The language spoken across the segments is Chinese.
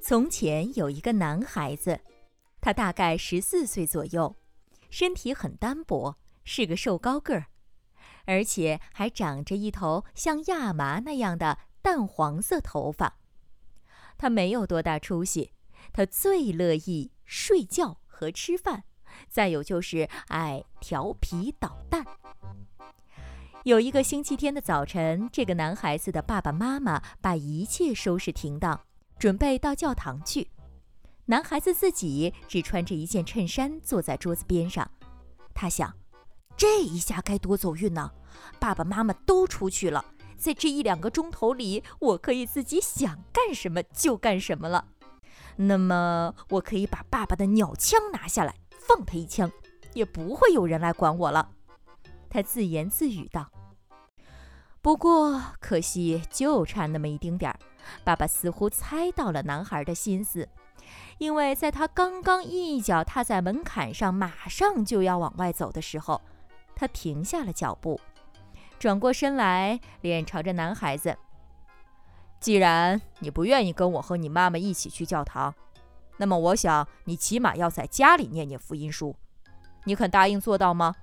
从前有一个男孩子，他大概14岁左右，身体很单薄，是个瘦高个儿，而且还长着一头像亚麻那样的淡黄色头发。他没有多大出息，他最乐意睡觉和吃饭，再有就是爱调皮捣蛋。有一个星期天的早晨，这个男孩子的爸爸妈妈把一切收拾停当，准备到教堂去。男孩子自己只穿着一件衬衫坐在桌子边上。他想，这一下该多走运呢！爸爸妈妈都出去了，在这1-2个钟头里，我可以自己想干什么就干什么了。那么我可以把爸爸的鸟枪拿下来，放他一枪，也不会有人来管我了。他自言自语道。不过可惜就差那么一丁点儿，爸爸似乎猜到了男孩的心思，因为在他刚刚一脚踏在门槛上，马上就要往外走的时候，他停下了脚步，转过身来，脸朝着男孩子。既然你不愿意跟我和你妈妈一起去教堂，那么我想你起码要在家里念念福音书，你肯答应做到吗？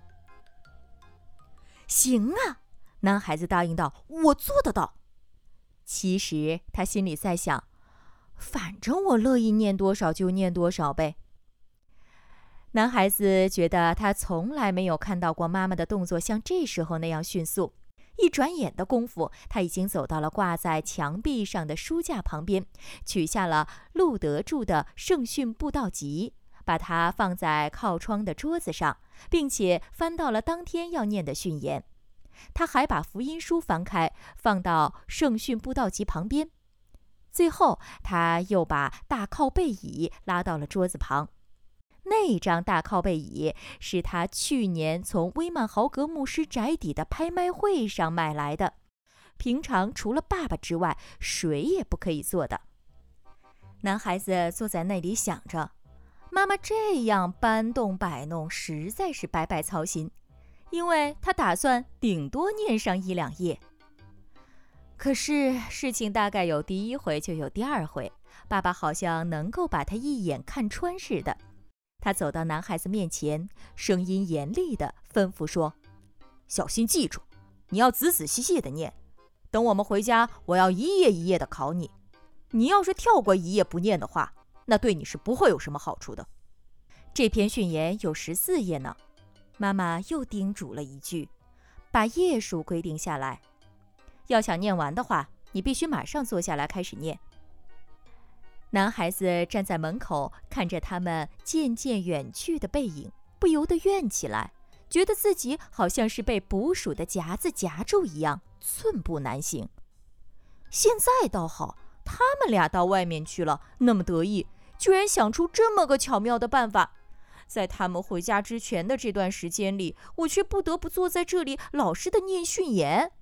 行啊，男孩子答应道，我做得到。其实他心里在想，反正我乐意念多少就念多少呗。男孩子觉得他从来没有看到过妈妈的动作像这时候那样迅速。一转眼的功夫，他已经走到了挂在墙壁上的书架旁边，取下了路德著的圣训布道集，把它放在靠窗的桌子上，并且翻到了当天要念的训言。他还把福音书翻开，放到圣训布道集旁边。最后，他又把大靠背椅拉到了桌子旁。那张大靠背椅是他去年从威曼豪格牧师宅邸的拍卖会上买来的，平常除了爸爸之外，谁也不可以坐的。男孩子坐在那里想着，妈妈这样搬动摆弄实在是白白操心，因为他打算顶多念上1-2页。可是事情大概有第一回就有第二回，爸爸好像能够把他一眼看穿似的。他走到男孩子面前，声音严厉地吩咐说，小心记住，你要仔仔细细地念，等我们回家，我要一页一页地考你。你要是跳过一页不念的话，那对你是不会有什么好处的。这篇训言有14页呢。妈妈又叮嘱了一句，把页数规定下来，要想念完的话，你必须马上坐下来开始念。男孩子站在门口，看着他们渐渐远去的背影，不由得怨起来，觉得自己好像是被捕鼠的夹子夹住一样，寸步难行。现在倒好，他们俩到外面去了，那么得意，居然想出这么个巧妙的办法。在他们回家之前的这段时间里，我却不得不坐在这里老实的念训言。